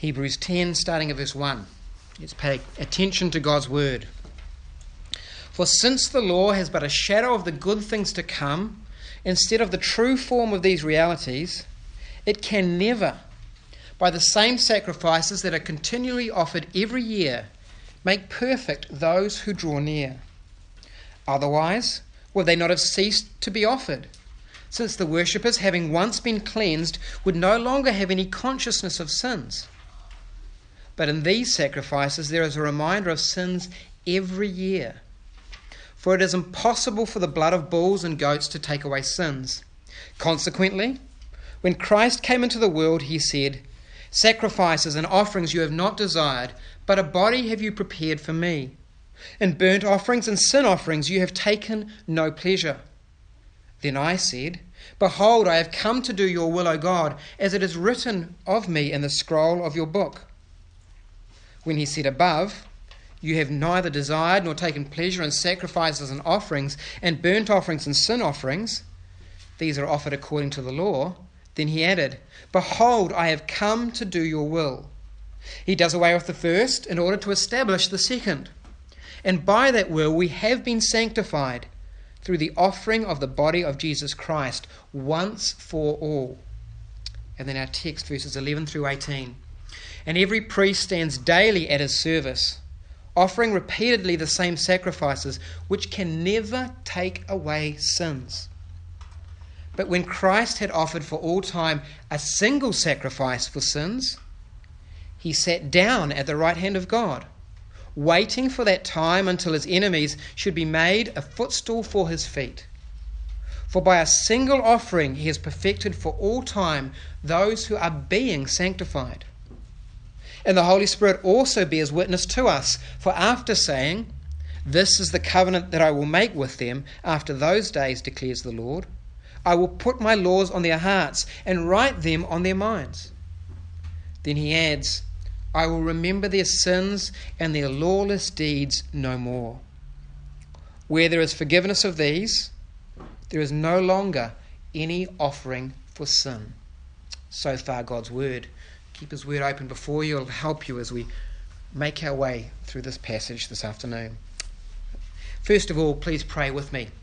Hebrews 10, starting at verse 1. Let's pay attention to God's word. For since the law has but a shadow of the good things to come, instead of the true form of these realities, it can never, by the same sacrifices that are continually offered every year, make perfect those who draw near. Otherwise, would they not have ceased to be offered, since the worshippers, having once been cleansed, would no longer have any consciousness of sins? But in these sacrifices there is a reminder of sins every year. For it is impossible for the blood of bulls and goats to take away sins. Consequently, when Christ came into the world, he said, Sacrifices and offerings you have not desired, but a body have you prepared for me. In burnt offerings and sin offerings you have taken no pleasure. Then I said, Behold, I have come to do your will, O God, as it is written of me in the scroll of your book. When he said above, You have neither desired nor taken pleasure in sacrifices and offerings, and burnt offerings and sin offerings, these are offered according to the law, then he added, Behold, I have come to do your will. He does away with the first in order to establish the second. And by that will we have been sanctified through the offering of the body of Jesus Christ once for all. And then our text, verses 11 through 18. And every priest stands daily at his service, offering repeatedly the same sacrifices, which can never take away sins. But when Christ had offered for all time a single sacrifice for sins, he sat down at the right hand of God, waiting for that time until his enemies should be made a footstool for his feet. For by a single offering he has perfected for all time those who are being sanctified. And the Holy Spirit also bears witness to us, for after saying, This is the covenant that I will make with them after those days, declares the Lord, I will put my laws on their hearts and write them on their minds. Then he adds, I will remember their sins and their lawless deeds no more. Where there is forgiveness of these, there is no longer any offering for sin. So far God's word. Keep his word open before you. It'll help you as we make our way through this passage this afternoon. First of all, please pray with me.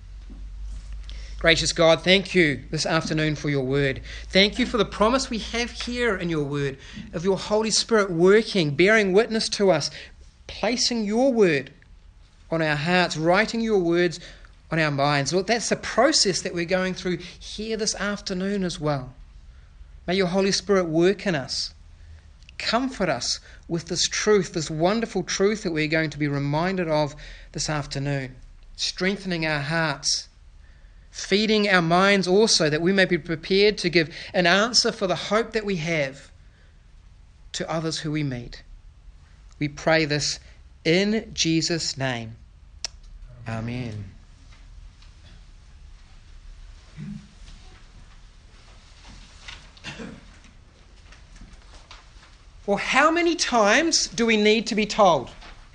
Gracious God, thank you this afternoon for your word. Thank you for the promise we have here in your word of your Holy Spirit working, bearing witness to us, placing your word on our hearts, writing your words on our minds. Well, that's the process that we're going through here this afternoon as well. May your Holy Spirit work in us. Comfort us with this truth, this wonderful truth that we're going to be reminded of this afternoon, strengthening our hearts, feeding our minds also, that we may be prepared to give an answer for the hope that we have to others who we meet. We pray this in Jesus' name. Amen. Well, how many times do we need to be told?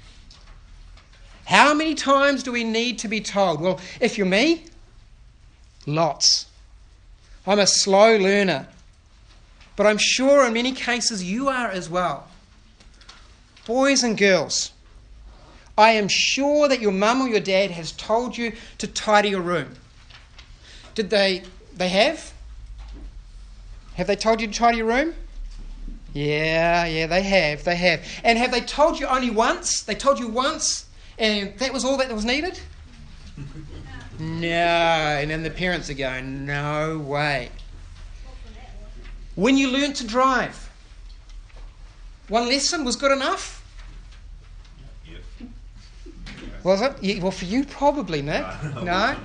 How many times do we need to be told? Well, if you're me, lots. I'm a slow learner, but I'm sure in many cases you are as well. Boys and girls, I am sure that your mum or your dad has told you to tidy your room. Did they have? Have they told you to tidy your room? Yeah, they have. And have they told you only once? They told you once, and that was all that was needed? No. And then the parents are going, no way. When you learnt to drive, one lesson was good enough? Yep. Was it? Yeah, well, for you probably, Nick. No?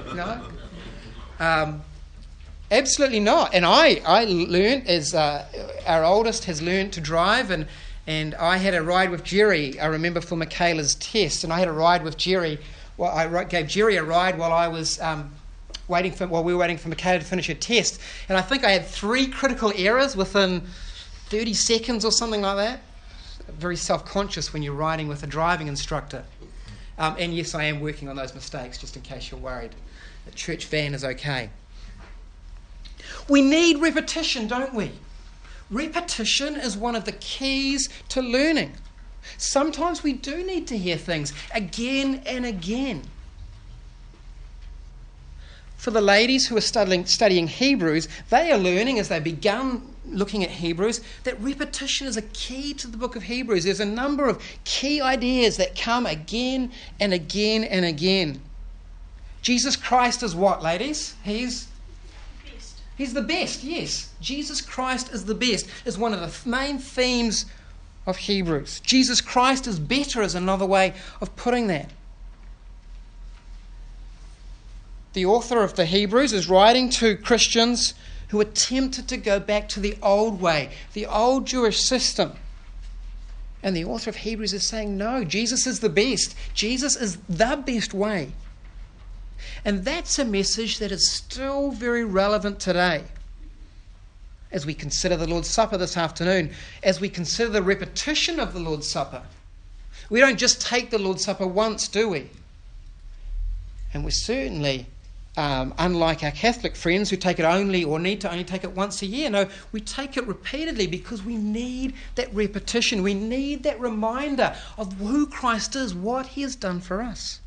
Absolutely not. And I learnt, as our oldest has learnt to drive, and I had a ride with Jerry, I remember, for Michaela's test, and I had a ride with Jerry. Well, I gave Jerry a ride while we were waiting for Michaela to finish her test, and I think I had 3 critical errors within 30 seconds or something like that. Very self-conscious when you're riding with a driving instructor. And yes, I am working on those mistakes, just in case you're worried. The church van is okay. We need repetition, don't we? Repetition is one of the keys to learning. Sometimes we do need to hear things again and again. For the ladies who are studying Hebrews, they are learning as they began looking at Hebrews that repetition is a key to the book of Hebrews. There's a number of key ideas that come again and again and again. Jesus Christ is what, ladies? He's the best, yes. Jesus Christ is the best, is one of the main themes of Hebrews. Jesus Christ is better is another way of putting that. The author of the Hebrews is writing to Christians who are tempted to go back to the old way, the old Jewish system. And the author of Hebrews is saying, no, Jesus is the best. Jesus is the best way. And that's a message that is still very relevant today. As we consider the Lord's Supper this afternoon, as we consider the repetition of the Lord's Supper, we don't just take the Lord's Supper once, do we? And we're certainly, unlike our Catholic friends who take it only or need to only take it once a year, no, we take it repeatedly because we need that repetition. We need that reminder of who Christ is, what he has done for us.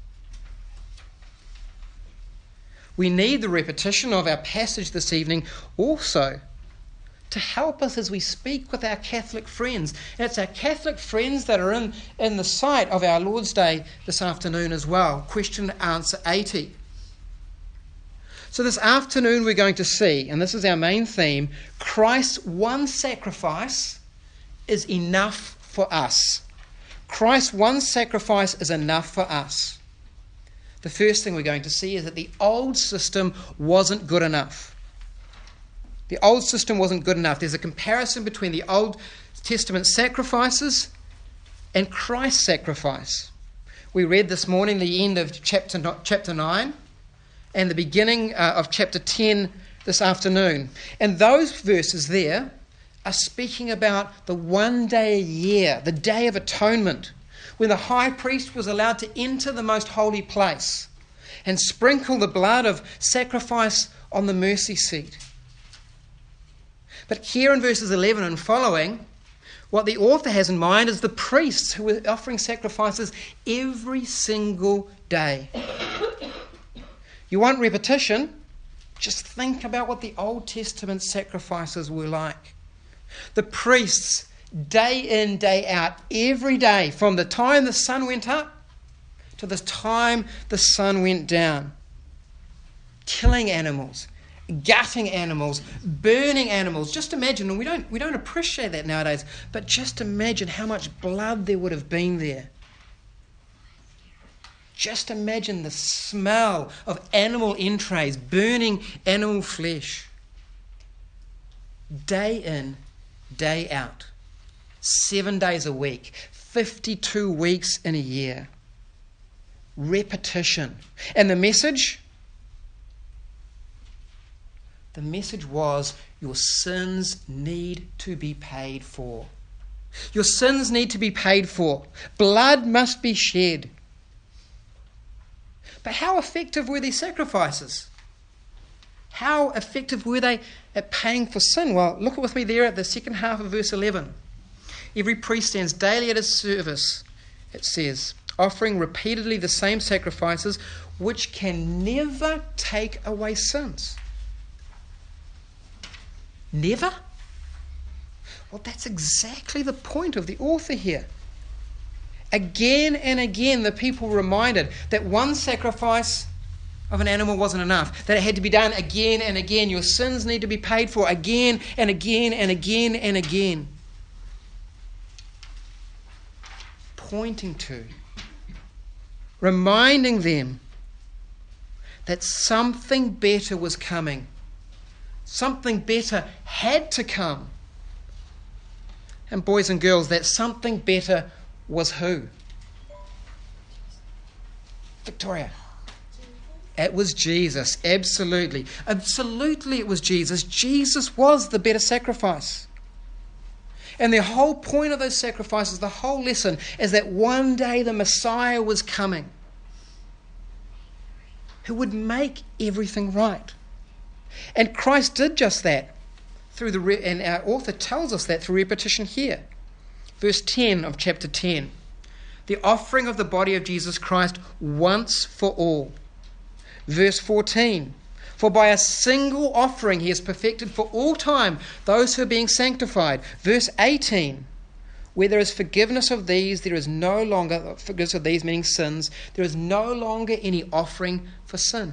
We need the repetition of our passage this evening also to help us as we speak with our Catholic friends. And it's our Catholic friends that are in the sight of our Lord's Day this afternoon as well. Question and answer 80. So this afternoon we're going to see, and this is our main theme, Christ's one sacrifice is enough for us. Christ's one sacrifice is enough for us. The first thing we're going to see is that the old system wasn't good enough. The old system wasn't good enough. There's a comparison between the Old Testament sacrifices and Christ's sacrifice. We read this morning the end of chapter 9 and the beginning of chapter 10 this afternoon. And those verses there are speaking about the one day a year, the Day of Atonement, when the high priest was allowed to enter the most holy place and sprinkle the blood of sacrifice on the mercy seat. But here in verses 11 and following, what the author has in mind is the priests who were offering sacrifices every single day. You want repetition? Just think about what the Old Testament sacrifices were like. The priests, day in, day out, every day, from the time the sun went up to the time the sun went down, killing animals, gutting animals, burning animals. Just imagine, and we don't appreciate that nowadays, but just imagine how much blood there would have been there. Just imagine the smell of animal entrails, burning animal flesh. Day in, day out. 7 days a week, 52 weeks in a year. Repetition. And the message? The message was your sins need to be paid for. Your sins need to be paid for. Blood must be shed. But how effective were these sacrifices? How effective were they at paying for sin? Well, look with me there at the second half of verse 11. Every priest stands daily at his service, it says, offering repeatedly the same sacrifices which can never take away sins. Never? Well, that's exactly the point of the author here. Again and again, the people were reminded that one sacrifice of an animal wasn't enough, that it had to be done again and again. Your sins need to be paid for again and again and again and again. Pointing to, reminding them that something better was coming. Something better had to come. And boys and girls, that something better was who? Victoria. It was Jesus, absolutely. Absolutely it was Jesus. Jesus was the better sacrifice. And the whole point of those sacrifices, the whole lesson, is that one day the Messiah was coming who would make everything right. And Christ did just that. and our author tells us that through repetition here. Verse 10 of chapter 10. The offering of the body of Jesus Christ once for all. Verse 14. For by a single offering he has perfected for all time those who are being sanctified. Verse 18. Where there is forgiveness of these, there is no longer, forgiveness of these meaning sins, there is no longer any offering for sin.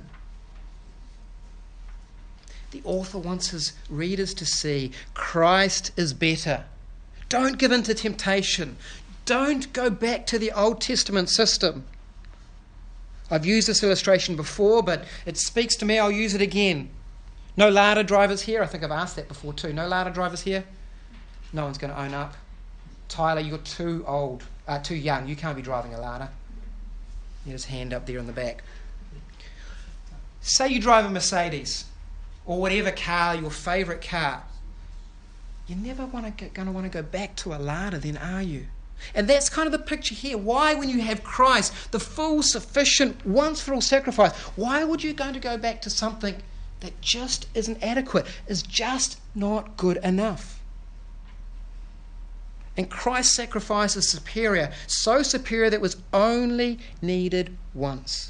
The author wants his readers to see Christ is better. Don't give in to temptation. Don't go back to the Old Testament system. I've used this illustration before, but it speaks to me. I'll use it again. No Lada drivers here. I think I've asked that before too. No Lada drivers here? No one's going to own up. Tyler, you're too old, too young. You can't be driving a Lada. You just hand up there in the back. Say you drive a Mercedes or whatever car, your favourite car. You're never going to want to go back to a Lada then, are you? And that's kind of the picture here. Why, when you have Christ, the full, sufficient, once-for-all sacrifice, why would you going to go back to something that just isn't adequate, is just not good enough? And Christ's sacrifice is superior, so superior that it was only needed once.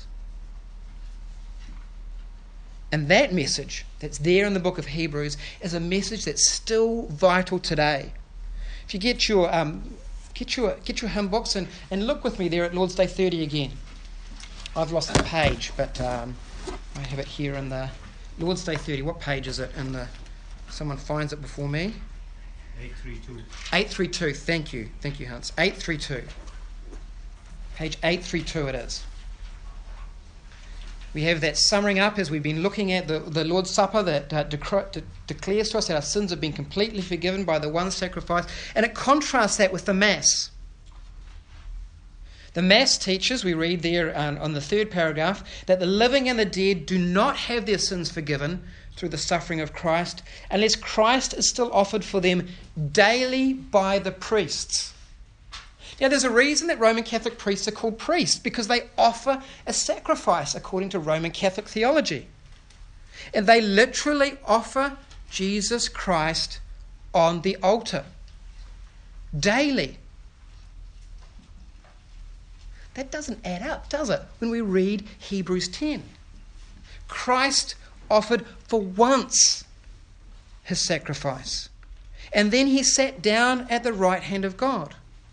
And that message that's there in the book of Hebrews is a message that's still vital today. If you get your hymn books and look with me there at Lord's Day 30 again. I've lost the page, but I have it here in the Lord's Day 30. What page is it? Someone finds it before me. 832. 832. Thank you, Hans. 832. Page 832 it is. We have that summing up as we've been looking at the Lord's Supper that declares to us that our sins have been completely forgiven by the one sacrifice, and it contrasts that with the Mass. The Mass teaches, we read there on the third paragraph, that the living and the dead do not have their sins forgiven through the suffering of Christ unless Christ is still offered for them daily by the priests. Now, there's a reason that Roman Catholic priests are called priests, because they offer a sacrifice according to Roman Catholic theology. And they literally offer Jesus Christ on the altar daily. That doesn't add up, does it, when we read Hebrews 10? Christ offered for once his sacrifice, and then he sat down at the right hand of God.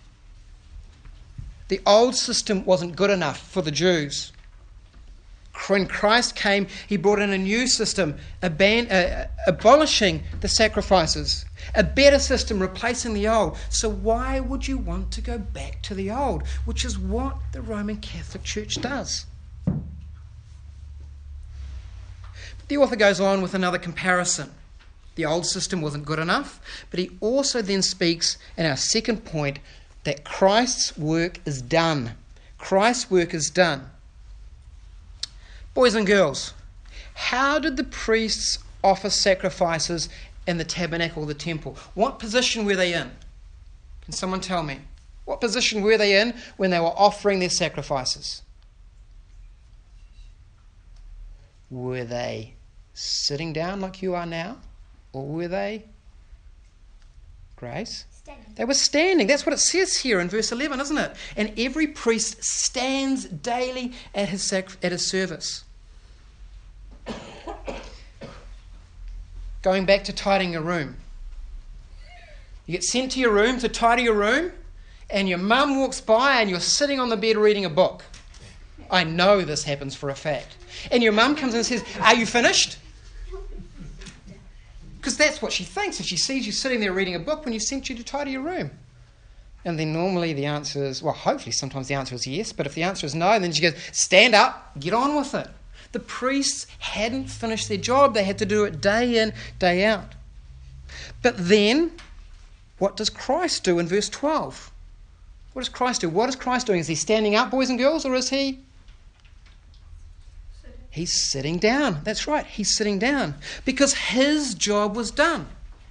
The old system wasn't good enough for the Jews. When Christ came, he brought in a new system, abolishing the sacrifices, a better system replacing the old. So why would you want to go back to the old, which is what the Roman Catholic Church does? But the author goes on with another comparison. The old system wasn't good enough, but he also then speaks in our second point that Christ's work is done. Christ's work is done. Boys and girls, how did the priests offer sacrifices in the tabernacle, the temple? What position were they in? Can someone tell me? What position were they in when they were offering their sacrifices? Were they sitting down like you are now? Or were they, Grace? Standing. They were standing. That's what it says here in verse 11, isn't it? And every priest stands daily at his service. Going back to tidying a room. You get sent to your room to tidy your room, and your mum walks by and you're sitting on the bed reading a book. I know this happens for a fact. And your mum comes in and says, "Are you finished?" Because that's what she thinks if she sees you sitting there reading a book when you sent you to tidy your room. And then normally the answer is, well, hopefully sometimes the answer is yes, but if the answer is no, then she goes, "Stand up, get on with it." The priests hadn't finished their job. They had to do it day in, day out. But then, what does Christ do in verse 12? What does Christ do? What is Christ doing? Is he standing up, boys and girls, or is he? He's sitting down. That's right, he's sitting down. Because his job was done.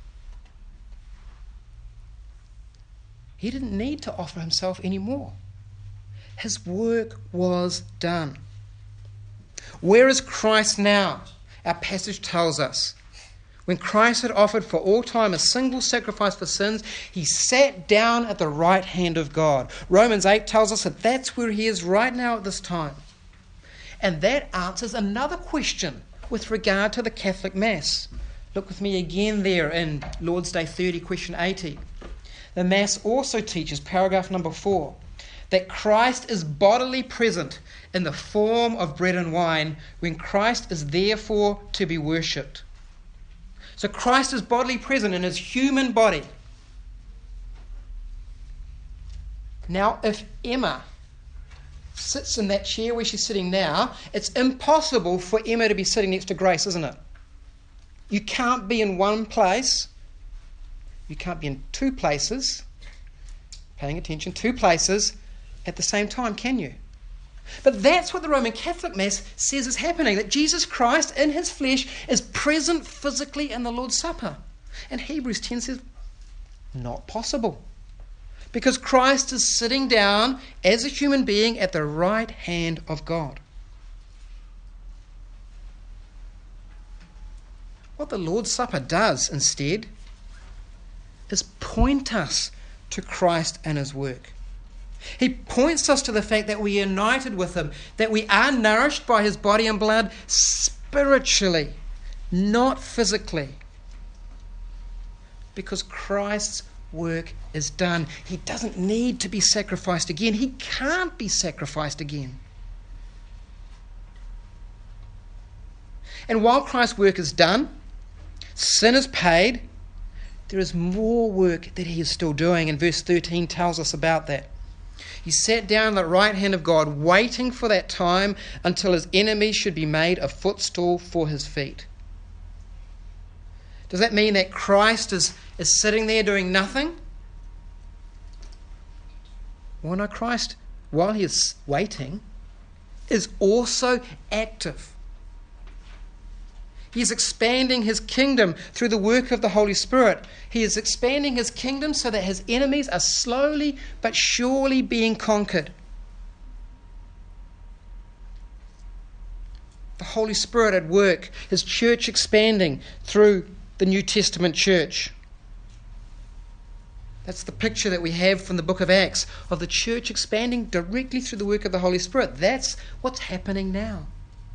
He didn't need to offer himself anymore. His work was done. Where is Christ now? Our passage tells us. When Christ had offered for all time a single sacrifice for sins, he sat down at the right hand of God. Romans 8 tells us that that's where he is right now at this time. And that answers another question with regard to the Catholic Mass. Look with me again there in Lord's Day 30, question 80. The Mass also teaches, paragraph number 4, that Christ is bodily present in the form of bread and wine when Christ is therefore to be worshipped. So Christ is bodily present in his human body. Now, if Emma sits in that chair where she's sitting now, it's impossible for Emma to be sitting next to Grace, isn't it? You can't be in one place. You can't be in two places, paying attention, two places at the same time, can you? But that's what the Roman Catholic Mass says is happening, that Jesus Christ in his flesh is present physically in the Lord's Supper. And Hebrews 10 says, not possible. Because Christ is sitting down as a human being at the right hand of God. What the Lord's Supper does instead is point us to Christ and his work. He points us to the fact that we are united with him, that we are nourished by his body and blood spiritually, not physically. Because Christ's work is done. He doesn't need to be sacrificed again. He can't be sacrificed again. And while Christ's work is done, sin is paid, there is more work that he is still doing. And verse 13 tells us about that. He sat down at the right hand of God, waiting for that time until his enemies should be made a footstool for his feet. Does that mean that Christ is sitting there doing nothing? Well, no, Christ, while he is waiting, is also active. He is expanding his kingdom through the work of the Holy Spirit. He is expanding his kingdom so that his enemies are slowly but surely being conquered. The Holy Spirit at work, his church expanding through the New Testament church. That's the picture that we have from the book of Acts of the church expanding directly through the work of the Holy Spirit. That's what's happening now.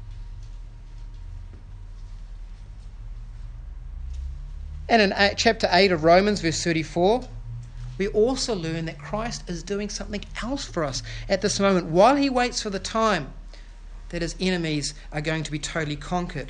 And in chapter 8 of Romans, verse 34, we also learn that Christ is doing something else for us at this moment, while he waits for the time that his enemies are going to be totally conquered.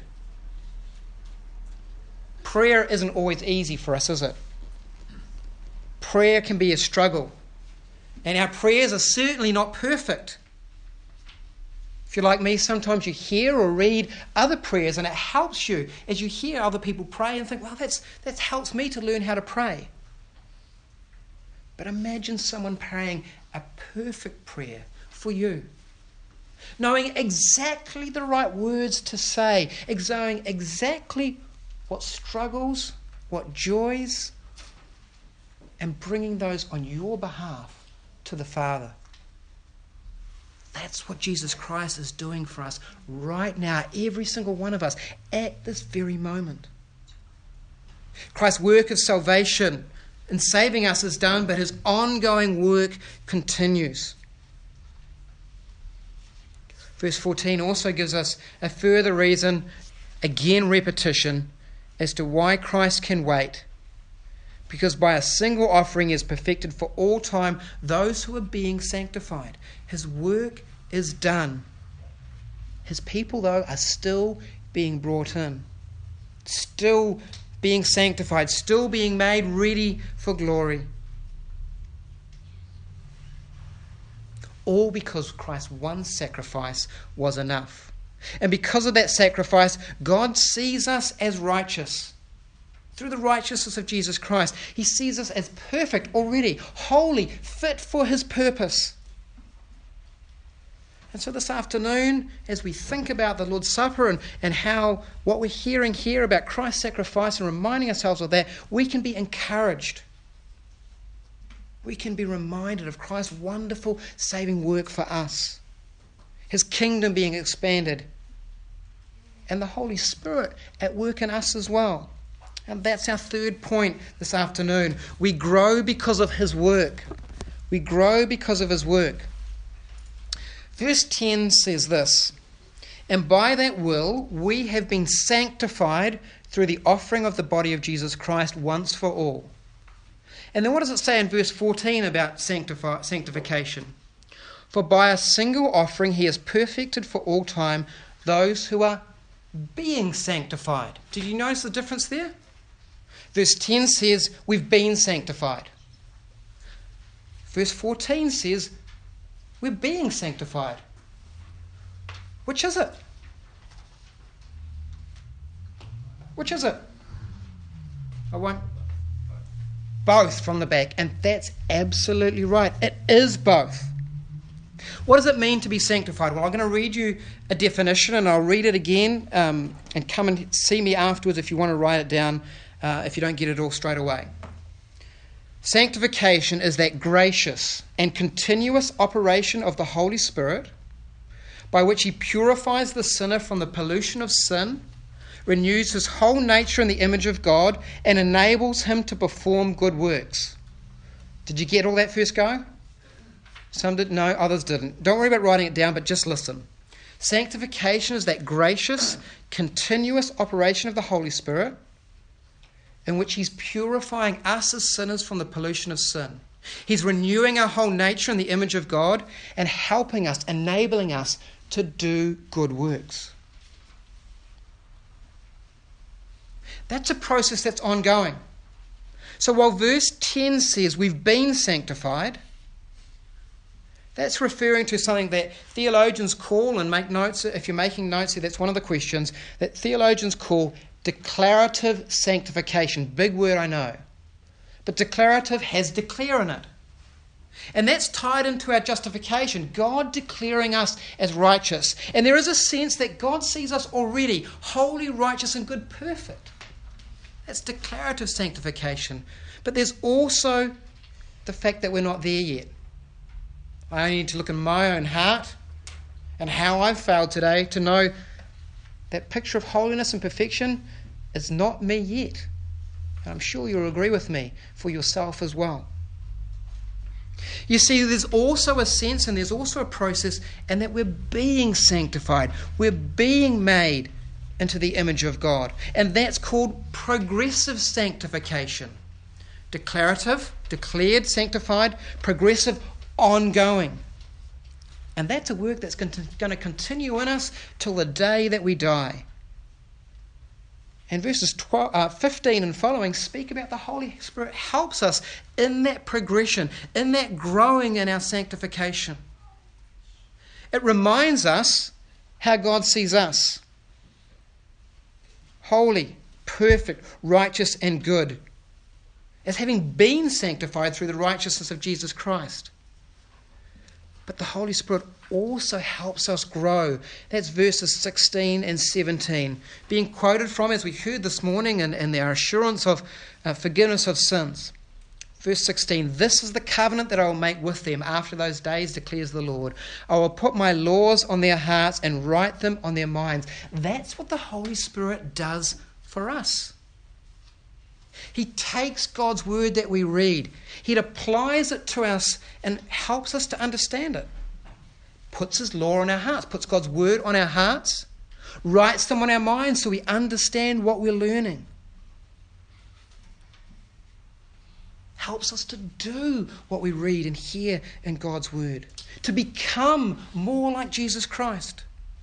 Prayer isn't always easy for us, is it? Prayer can be a struggle. And our prayers are certainly not perfect. If you're like me, sometimes you hear or read other prayers and it helps you as you hear other people pray and think, well, that helps me to learn how to pray. But imagine someone praying a perfect prayer for you, knowing exactly the right words to say, knowing exactly what struggles, what joys, and bringing those on your behalf to the Father. That's what Jesus Christ is doing for us right now, every single one of us, at this very moment. Christ's work of salvation in saving us is done, but his ongoing work continues. Verse 14 also gives us a further reason, again repetition, as to why Christ can wait. Because by a single offering is perfected for all time those who are being sanctified. His work is done. His people, though, are still being brought in, still being sanctified, still being made ready for glory. All because Christ's one sacrifice was enough. And because of that sacrifice, God sees us as righteous. Through the righteousness of Jesus Christ, he sees us as perfect already, holy, fit for his purpose. And so this afternoon, as we think about the Lord's Supper and how what we're hearing here about Christ's sacrifice and reminding ourselves of that, we can be encouraged. We can be reminded of Christ's wonderful saving work for us, his kingdom being expanded, and the Holy Spirit at work in us as well. And that's our third point this afternoon. We grow because of his work. We grow because of his work. Verse 10 says this, "And by that will we have been sanctified through the offering of the body of Jesus Christ once for all." And then what does it say in verse 14 about sanctification? "For by a single offering he has perfected for all time those who are being sanctified." Did you notice the difference there? Verse 10 says we've been sanctified. Verse 14 says we're being sanctified. Which is it? Which is it? I won't. Both from the back. And that's absolutely right. It is both. What does it mean to be sanctified? Well, I'm going to read you a definition, and I'll read it again, and come and see me afterwards if you want to write it down, if you don't get it all straight away. Sanctification is that gracious and continuous operation of the Holy Spirit by which he purifies the sinner from the pollution of sin, renews his whole nature in the image of God, and enables him to perform good works. Did you get all that first go? Some did, no, others didn't. Don't worry about writing it down, but just listen. Sanctification is that gracious, continuous operation of the Holy Spirit in which he's purifying us as sinners from the pollution of sin. He's renewing our whole nature in the image of God and helping us, enabling us to do good works. That's a process that's ongoing. So while verse 10 says we've been sanctified, that's referring to something that theologians call, and make notes, if you're making notes here, that's one of the questions, that theologians call declarative sanctification. Big word, I know. But declarative has declare in it. And that's tied into our justification, God declaring us as righteous. And there is a sense that God sees us already holy, righteous, and good, perfect. That's declarative sanctification. But there's also the fact that we're not there yet. I only need to look in my own heart and how I've failed today to know that picture of holiness and perfection is not me yet. And I'm sure you'll agree with me for yourself as well. You see, there's also a sense and there's also a process, and that we're being sanctified. We're being made into the image of God. And that's called progressive sanctification. Declarative, declared, sanctified, progressive, ongoing. And that's a work that's going to continue in us till the day that we die. And verses 15 and following speak about the Holy Spirit helps us in that progression, in that growing in our sanctification. It reminds us how God sees us. Holy, perfect, righteous, and good, as having been sanctified through the righteousness of Jesus Christ. But the Holy Spirit also helps us grow. That's verses 16 and 17, being quoted from, as we heard this morning, and their assurance of forgiveness of sins. Verse 16, "This is the covenant that I will make with them after those days, declares the Lord. I will put my laws on their hearts and write them on their minds." That's what the Holy Spirit does for us. He takes God's word that we read, he applies it to us and helps us to understand it. Puts his law on our hearts, puts God's word on our hearts, writes them on our minds so we understand what we're learning. Helps us to do what we read and hear in God's word, to become more like Jesus Christ.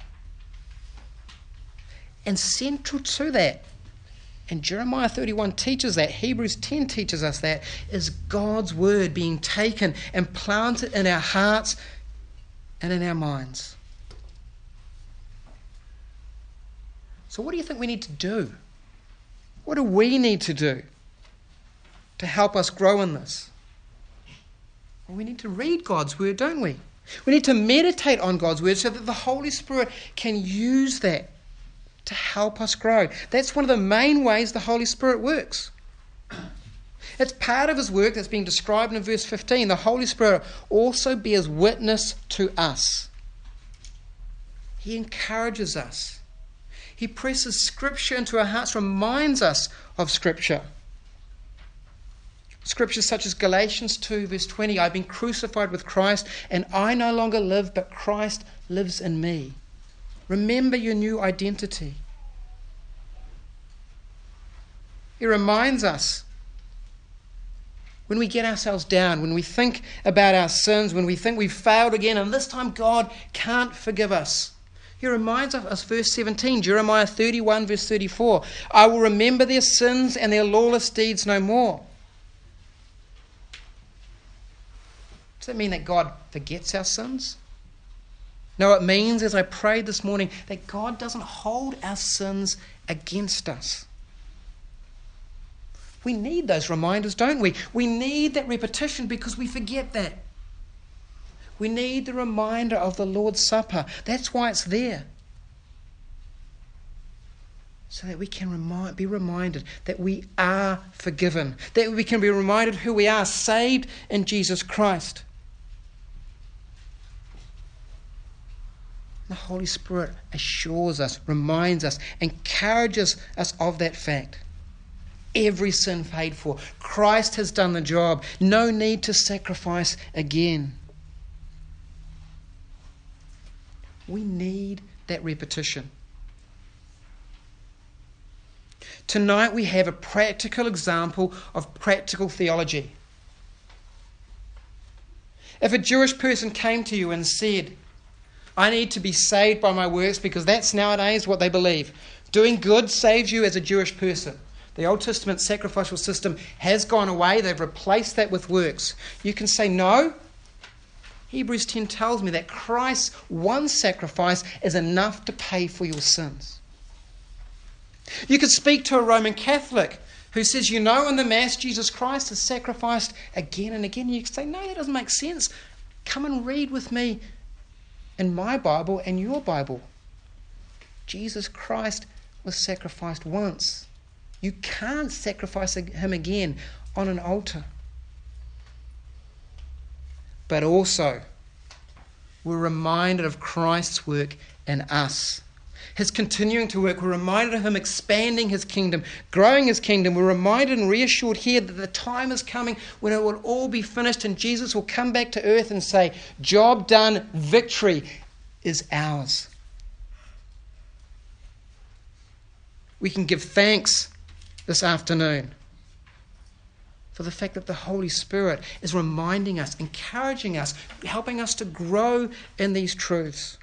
And central to that, and Jeremiah 31 teaches that, Hebrews 10 teaches us that, is God's word being taken and planted in our hearts and in our minds. So what do you think we need to do? What do we need to do to help us grow in this? Well, we need to read God's word, don't we? We need to meditate on God's word so that the Holy Spirit can use that to help us grow. That's one of the main ways the Holy Spirit works. It's part of his work that's being described in verse 15. The Holy Spirit also bears witness to us. He encourages us. He presses Scripture into our hearts, reminds us of Scripture. Scriptures such as Galatians 2 verse 20, I've been crucified with Christ, and I no longer live, but Christ lives in me. Remember your new identity. He reminds us when we get ourselves down, when we think about our sins, when we think we've failed again, and this time God can't forgive us. He reminds us, verse 17, Jeremiah 31 verse 34, I will remember their sins and their lawless deeds no more. Does that mean that God forgets our sins? No, it means, as I prayed this morning, that God doesn't hold our sins against us. We need those reminders, don't we? We need that repetition because we forget that. We need the reminder of the Lord's Supper. That's why it's there. So that we can be reminded that we are forgiven. That we can be reminded who we are, saved in Jesus Christ. The Holy Spirit assures us, reminds us, encourages us of that fact. Every sin paid for. Christ has done the job. No need to sacrifice again. We need that repetition. Tonight we have a practical example of practical theology. If a Jewish person came to you and said, I need to be saved by my works, because that's nowadays what they believe. Doing good saves you as a Jewish person. The Old Testament sacrificial system has gone away. They've replaced that with works. You can say, no. Hebrews 10 tells me that Christ's one sacrifice is enough to pay for your sins. You could speak to a Roman Catholic who says, in the Mass, Jesus Christ is sacrificed again and again. You could say, no, that doesn't make sense. Come and read with me in my Bible and your Bible. Jesus Christ was sacrificed once. You can't sacrifice him again on an altar. But also, we're reminded of Christ's work in us. His continuing to work. We're reminded of him expanding his kingdom, growing his kingdom. We're reminded and reassured here that the time is coming when it will all be finished and Jesus will come back to earth and say, job done, victory is ours. We can give thanks this afternoon for the fact that the Holy Spirit is reminding us, encouraging us, helping us to grow in these truths.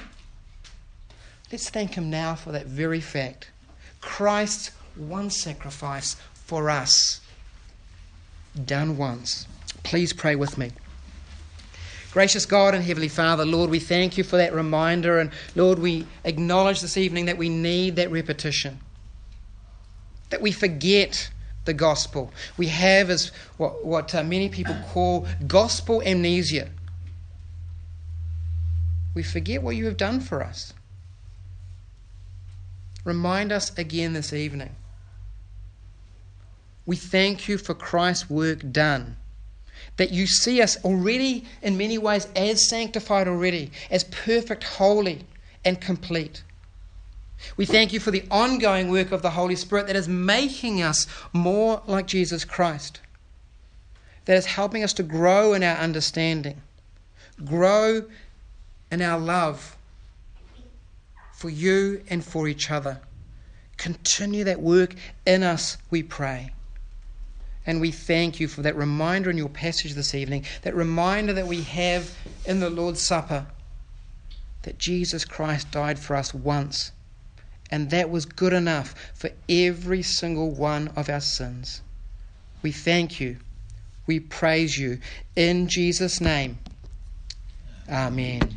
Let's thank him now for that very fact. Christ's one sacrifice for us, done once. Please pray with me. Gracious God and Heavenly Father, Lord, we thank you for that reminder, and Lord, we acknowledge this evening that we need that repetition, that we forget the gospel. We have as what many people call gospel amnesia. We forget what you have done for us. Remind us again this evening. We thank you for Christ's work done, that you see us already in many ways as sanctified already, as perfect, holy, and complete. We thank you for the ongoing work of the Holy Spirit that is making us more like Jesus Christ, that is helping us to grow in our understanding, grow in our love for you and for each other. Continue that work in us, we pray. And we thank you for that reminder in your passage this evening, that reminder that we have in the Lord's Supper, that Jesus Christ died for us once, and that was good enough for every single one of our sins. We thank you. We praise you. In Jesus' name, amen.